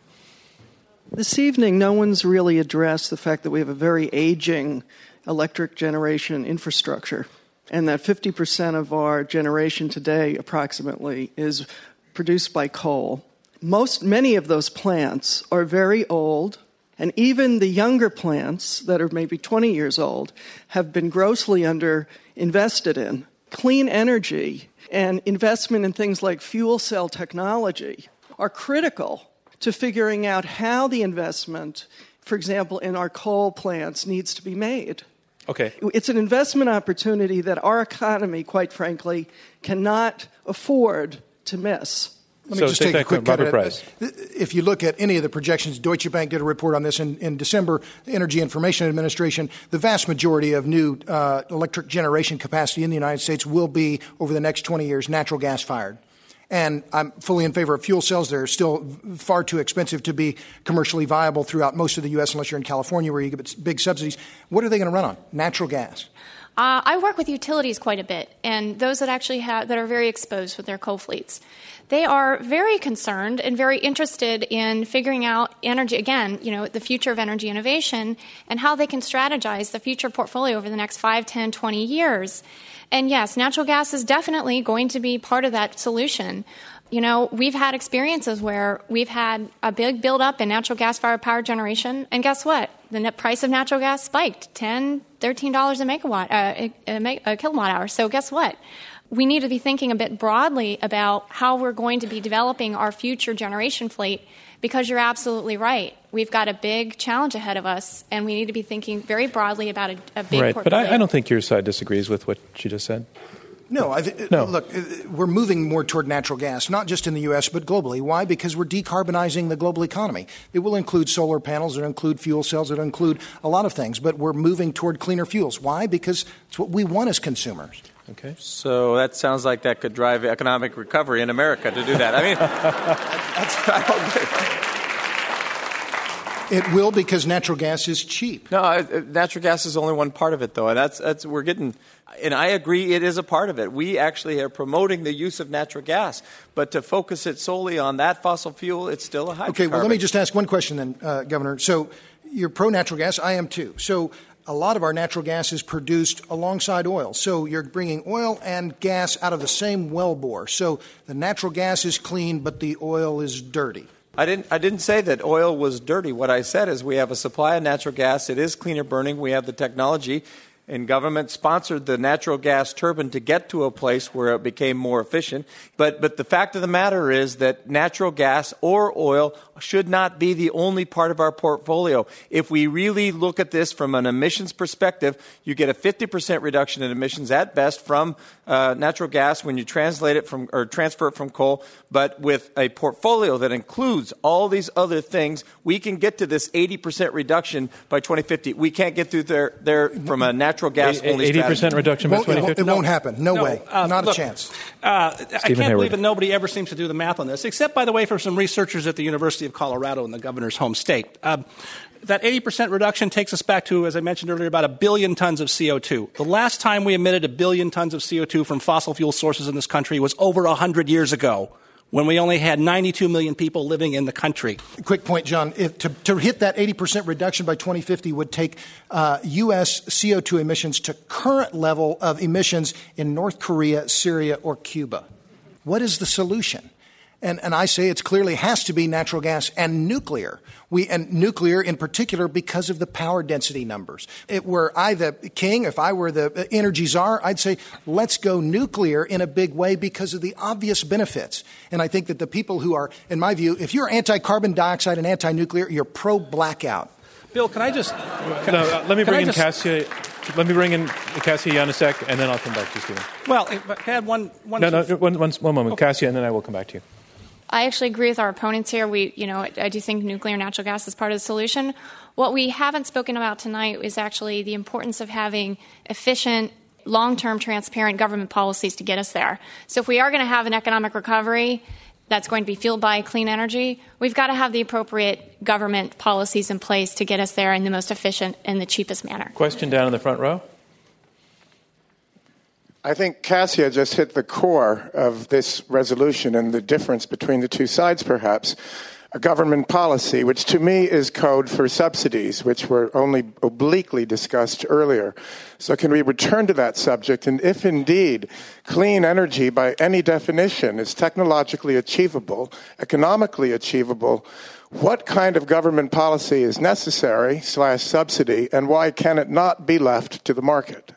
This evening, no one's really addressed the fact that we have a very aging electric generation infrastructure, and that fifty percent of our generation today, approximately, is produced by coal. Most, many of those plants are very old, and even the younger plants that are maybe twenty years old have been grossly underinvested in. Clean energy and investment in things like fuel cell technology are critical to figuring out how the investment, for example, in our coal plants needs to be made. Okay. It's an investment opportunity that our economy, quite frankly, cannot afford to miss. Let me So just take take a that quick quick, cut Robert at it. Bryce. If you look at any of the projections, Deutsche Bank did a report on this in, in December, the Energy Information Administration, the vast majority of new uh, electric generation capacity in the United States will be, over the next twenty years, natural gas-fired. And I'm fully in favor of fuel cells. They're still far too expensive to be commercially viable throughout most of the U S unless you're in California where you get big subsidies. What are they going to run on? Natural gas. Uh, I work with utilities quite a bit, and those that actually have that are very exposed with their coal fleets. They are very concerned and very interested in figuring out energy, again, you know, the future of energy innovation and how they can strategize the future portfolio over the next five, ten, twenty years. And yes, natural gas is definitely going to be part of that solution. You know, we've had experiences where we've had a big buildup in natural gas-fired power generation, and guess what? The net price of natural gas spiked ten dollars, thirteen dollars a megawatt, uh, a, a kilowatt hour. So guess what? We need to be thinking a bit broadly about how we're going to be developing our future generation fleet, because you're absolutely right. We've got a big challenge ahead of us, and we need to be thinking very broadly about a, a big Right, portfolio. but I, I don't think your side disagrees with what she just said. No, I th- no. Look, we're moving more toward natural gas, not just in the U S, but globally. Why? Because we're decarbonizing the global economy. It will include solar panels, it'll include fuel cells, it'll include a lot of things, but we're moving toward cleaner fuels. Why? Because it's what we want as consumers. Okay. So that sounds like that could drive economic recovery in America to do that. I mean, that's, I don't agree. It will, because natural gas is cheap. No, natural gas is only one part of it, though, and that's that's we're getting. And I agree, it is a part of it. We actually are promoting the use of natural gas, but to focus it solely on that fossil fuel, it's still a hydrocarbon. Okay, well, let me just ask one question then, uh, Governor. So you're pro-natural gas. I am too. So a lot of our natural gas is produced alongside oil. So you're bringing oil and gas out of the same wellbore. So the natural gas is clean, but the oil is dirty. I didn't I didn't say that oil was dirty. What I said is we have a supply of natural gas. It is cleaner burning. We have the technology. And government sponsored the natural gas turbine to get to a place where it became more efficient. But but the fact of the matter is that natural gas or oil should not be the only part of our portfolio. If we really look at this from an emissions perspective, you get a fifty percent reduction in emissions at best from uh, natural gas when you translate it from or transfer it from coal. But with a portfolio that includes all these other things, we can get to this eighty percent reduction by twenty fifty. We can't get through there there from a natural gas only eighty percent reduction by twenty fifty? It won't happen. No, no way. Uh, Not look, a chance. Uh, I can't Hayward. believe that nobody ever seems to do the math on this, except, by the way, for some researchers at the University of Colorado in the governor's home state. Um, that eighty percent reduction takes us back to, as I mentioned earlier, about a billion tons of C O two. The last time we emitted a billion tons of C O two from fossil fuel sources in this country was over one hundred years ago, when we only had ninety-two million people living in the country. Quick point, John. If to, to hit that eighty percent reduction by twenty fifty would take uh, U S C O two emissions to current level of emissions in North Korea, Syria, or Cuba. What is the solution? And, and I say it clearly has to be natural gas and nuclear. We and nuclear in particular because of the power density numbers. It were I the king, if I were the energy czar, I'd say let's go nuclear in a big way because of the obvious benefits. And I think that the people who are, in my view, if you're anti-carbon dioxide and anti-nuclear, you're pro-blackout. Bill, can I just... Can, no, uh, let me bring in just, Cassia. Let me bring in Cassia Yanosek, and then I'll come back to you, Stephen. Well, if I had one... one no, no, one, one, one moment. Okay. Cassia, and then I will come back to you. I actually agree with our opponents here. We, you know, I do think nuclear and natural gas is part of the solution. What we haven't spoken about tonight is actually the importance of having efficient, long-term, transparent government policies to get us there. So if we are going to have an economic recovery that's going to be fueled by clean energy, we've got to have the appropriate government policies in place to get us there in the most efficient and the cheapest manner. Question down in the front row. I think Cassia just hit the core of this resolution and the difference between the two sides, perhaps. A government policy, which to me is code for subsidies, which were only obliquely discussed earlier. So can we return to that subject? And if indeed clean energy, by any definition, is technologically achievable, economically achievable, what kind of government policy is necessary slash subsidy, and why can it not be left to the market?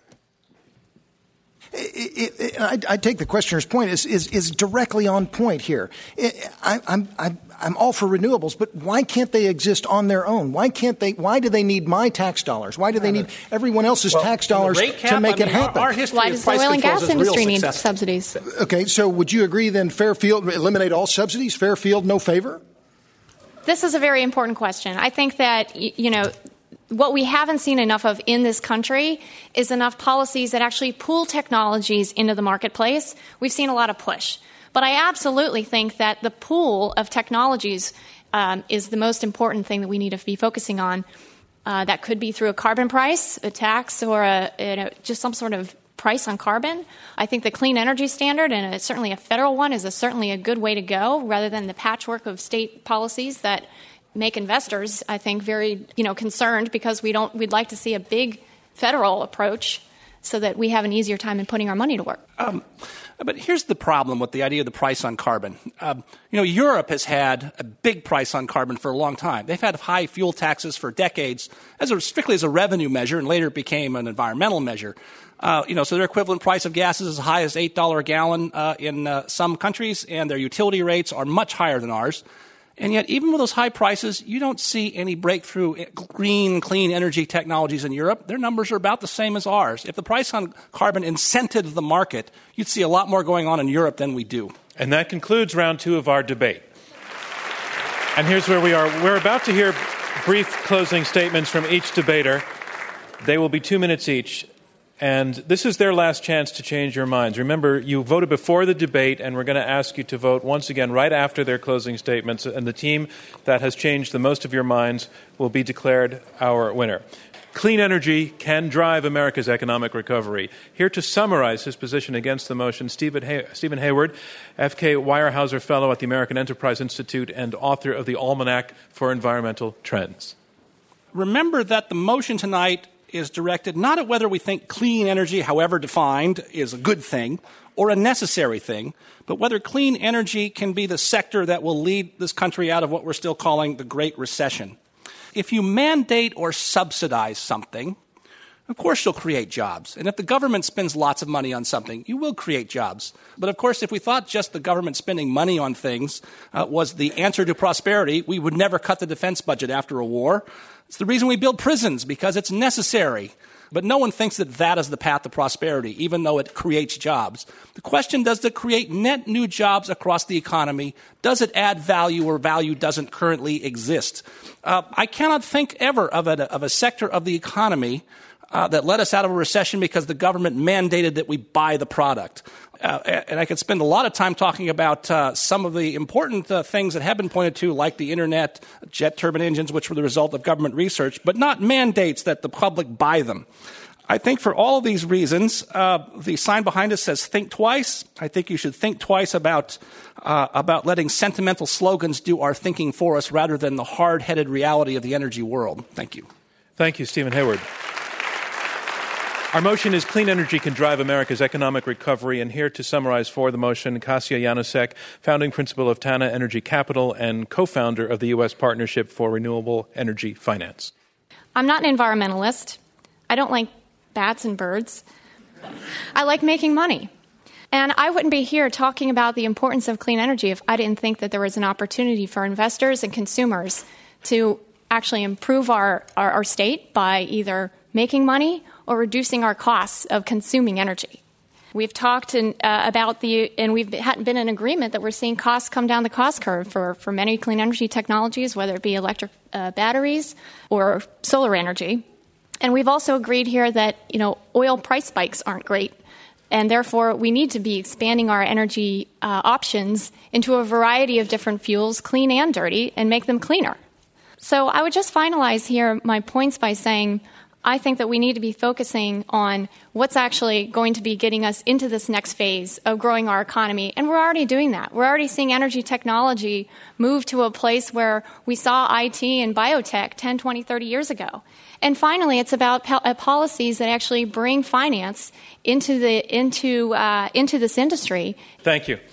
It, it, I, I take the questioner's point is, is, is directly on point here. It, I, I'm, I'm, I'm all for renewables, but why can't they exist on their own? Why can't they? Why do they need my tax dollars? Why do they need everyone else's well, tax dollars cap, to make I mean, it happen? Our, our history why does the oil and gas industry need subsidies? Okay, so would you agree then Fairfield, eliminate all subsidies? Fairfield, no favor? This is a very important question. I think that, you know, what we haven't seen enough of in this country is enough policies that actually pull technologies into the marketplace. We've seen a lot of push. But I absolutely think that the pool of technologies um, is the most important thing that we need to be focusing on. Uh, that could be through a carbon price, a tax, or a, you know, just some sort of price on carbon. I think the clean energy standard, and a, certainly a federal one, is a, certainly a good way to go, rather than the patchwork of state policies that make investors, I think, very, you know, concerned, because we don't. We'd like to see a big federal approach so that we have an easier time in putting our money to work. Um, but here's the problem with the idea of the price on carbon. Um, you know, Europe has had a big price on carbon for a long time. They've had high fuel taxes for decades, as a, strictly as a revenue measure, and later it became an environmental measure. Uh, you know, so their equivalent price of gas is as high as eight dollars a gallon uh, in uh, some countries, and their utility rates are much higher than ours. And yet, even with those high prices, you don't see any breakthrough green, clean energy technologies in Europe. Their numbers are about the same as ours. If the price on carbon incented the market, you'd see a lot more going on in Europe than we do. And that concludes round two of our debate. And here's where we are. We're about to hear brief closing statements from each debater. They will be two minutes each. And this is their last chance to change your minds. Remember, you voted before the debate, and we're going to ask you to vote once again right after their closing statements. And the team that has changed the most of your minds will be declared our winner. Clean energy can drive America's economic recovery. Here to summarize his position against the motion, Stephen, Hay- Stephen Hayward, F K Weyerhaeuser Fellow at the American Enterprise Institute and author of the Almanac for Environmental Trends. Remember that the motion tonight is directed not at whether we think clean energy, however defined, is a good thing or a necessary thing, but whether clean energy can be the sector that will lead this country out of what we're still calling the Great Recession. If you mandate or subsidize something, of course you'll create jobs. And if the government spends lots of money on something, you will create jobs. But of course, if we thought just the government spending money on things uh, was the answer to prosperity, we would never cut the defense budget after a war. It's the reason we build prisons, because it's necessary. But no one thinks that that is the path to prosperity, even though it creates jobs. The question, does it create net new jobs across the economy? Does it add value where value doesn't currently exist? Uh, I cannot think ever of a, of a sector of the economy uh, that led us out of a recession because the government mandated that we buy the product. Uh, and I could spend a lot of time talking about uh, some of the important uh, things that have been pointed to, like the internet, jet turbine engines, which were the result of government research, but not mandates that the public buy them. I think for all of these reasons, uh, the sign behind us says think twice. I think you should think twice about uh, about letting sentimental slogans do our thinking for us rather than the hard-headed reality of the energy world. Thank you. Thank you, Stephen Hayward. Our motion is clean energy can drive America's economic recovery. And here to summarize for the motion, Kasia Janosek, founding principal of Tana Energy Capital and co-founder of the U S Partnership for Renewable Energy Finance. I'm not an environmentalist. I don't like bats and birds. I like making money. And I wouldn't be here talking about the importance of clean energy if I didn't think that there was an opportunity for investors and consumers to actually improve our, our, our state by either making money or reducing our costs of consuming energy. We've talked in, uh, about the, and we've been in agreement that we're seeing costs come down the cost curve for, for many clean energy technologies, whether it be electric uh, batteries or solar energy. And we've also agreed here that, you know, oil price spikes aren't great. And therefore, we need to be expanding our energy uh, options into a variety of different fuels, clean and dirty, and make them cleaner. So I would just finalize here my points by saying I think that we need to be focusing on what's actually going to be getting us into this next phase of growing our economy. And we're already doing that. We're already seeing energy technology move to a place where we saw I T and biotech ten, twenty, thirty years ago. And finally, it's about po- uh, policies that actually bring finance into the into uh, into this industry. Thank you.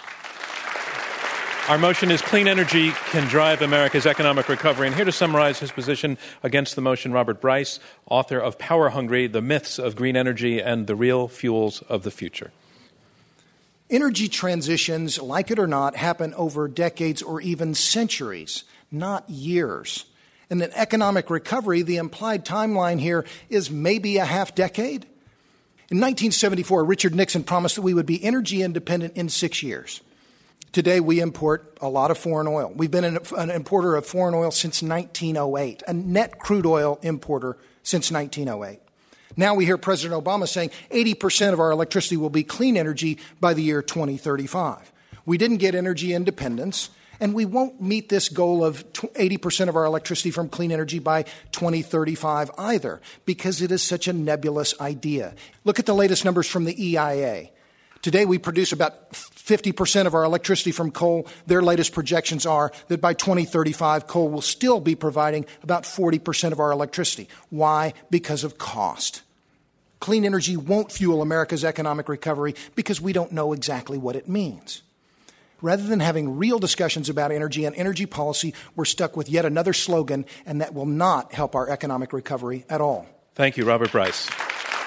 Our motion is clean energy can drive America's economic recovery. And here to summarize his position against the motion, Robert Bryce, author of Power Hungry, The Myths of Green Energy and the Real Fuels of the Future. Energy transitions, like it or not, happen over decades or even centuries, not years. And in economic recovery, the implied timeline here is maybe a half decade. In nineteen seventy-four, Richard Nixon promised that we would be energy independent in six years. Today, we import a lot of foreign oil. We've been an, an importer of foreign oil since nineteen oh eight, a net crude oil importer since nineteen oh eight. Now we hear President Obama saying eighty percent of our electricity will be clean energy by the year twenty thirty-five. We didn't get energy independence, and we won't meet this goal of eighty percent of our electricity from clean energy by twenty thirty-five either, because it is such a nebulous idea. Look at the latest numbers from the E I A. Today, we produce about fifty percent of our electricity from coal. Their latest projections are that by twenty thirty-five, coal will still be providing about forty percent of our electricity. Why? Because of cost. Clean energy won't fuel America's economic recovery because we don't know exactly what it means. Rather than having real discussions about energy and energy policy, we're stuck with yet another slogan, and that will not help our economic recovery at all. Thank you, Robert Bryce.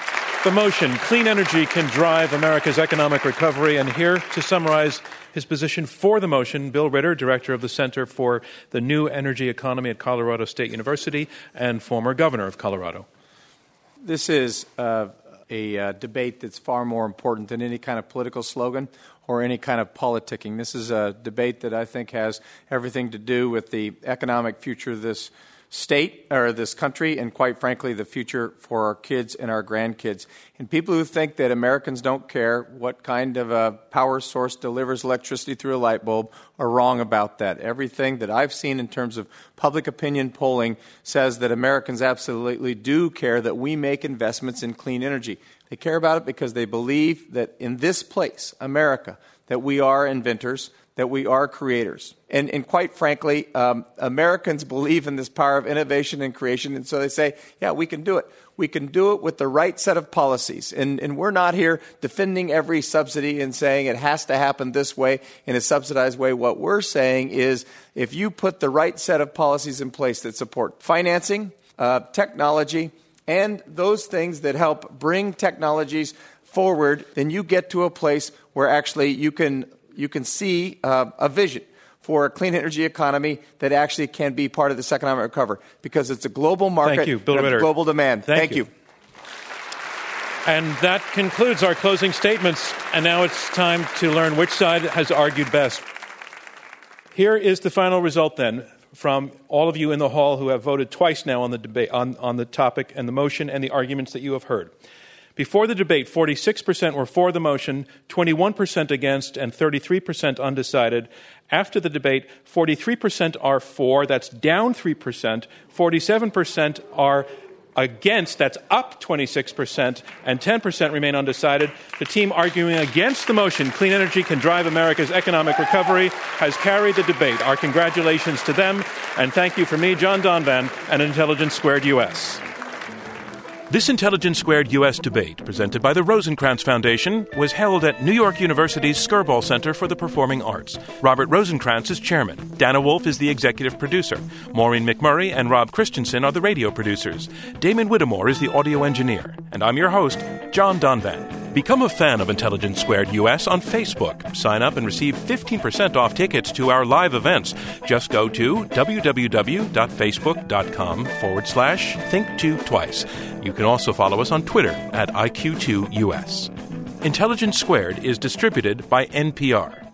The motion, clean energy can drive America's economic recovery. And here to summarize his position for the motion, Bill Ritter, director of the Center for the New Energy Economy at Colorado State University and former governor of Colorado. This is uh, a uh, debate that's far more important than any kind of political slogan or any kind of politicking. This is a debate that I think has everything to do with the economic future of this state or this country, and quite frankly, the future for our kids and our grandkids. And people who think that Americans don't care what kind of a power source delivers electricity through a light bulb are wrong about that. Everything that I've seen in terms of public opinion polling says that Americans absolutely do care that we make investments in clean energy. They care about it because they believe that in this place, America, that we are inventors, that we are creators. And, and quite frankly, um, Americans believe in this power of innovation and creation, and so they say, yeah, we can do it. We can do it with the right set of policies. And, and we're not here defending every subsidy and saying it has to happen this way in a subsidized way. What we're saying is if you put the right set of policies in place that support financing, uh, technology, and those things that help bring technologies forward, then you get to a place where actually you can you can see uh, a vision for a clean energy economy that actually can be part of this economic recovery because it's a global market. Thank you, Bill Ritter. Global demand. Thank, Thank you. you. And that concludes our closing statements. And now it's time to learn which side has argued best. Here is the final result then from all of you in the hall who have voted twice now on the debate, on, on the topic and the motion and the arguments that you have heard. Before the debate, forty-six percent were for the motion, twenty-one percent against, and thirty-three percent undecided. After the debate, forty-three percent are for, that's down three percent. forty-seven percent are against, that's up twenty-six percent, and ten percent remain undecided. The team arguing against the motion, clean energy can drive America's economic recovery, has carried the debate. Our congratulations to them, and thank you from me, John Donvan, and Intelligence Squared U S. This Intelligence Squared U S debate, presented by the Rosencrantz Foundation, was held at New York University's Skirball Center for the Performing Arts. Robert Rosencrantz is chairman. Dana Wolf is the executive producer. Maureen McMurray and Rob Christensen are the radio producers. Damon Whittemore is the audio engineer. And I'm your host, John Donvan. Become a fan of Intelligence Squared U S on Facebook. Sign up and receive fifteen percent off tickets to our live events. Just go to www.facebook.com forward slash think two twice. You can also follow us on Twitter at I Q two U S. Intelligence Squared is distributed by N P R.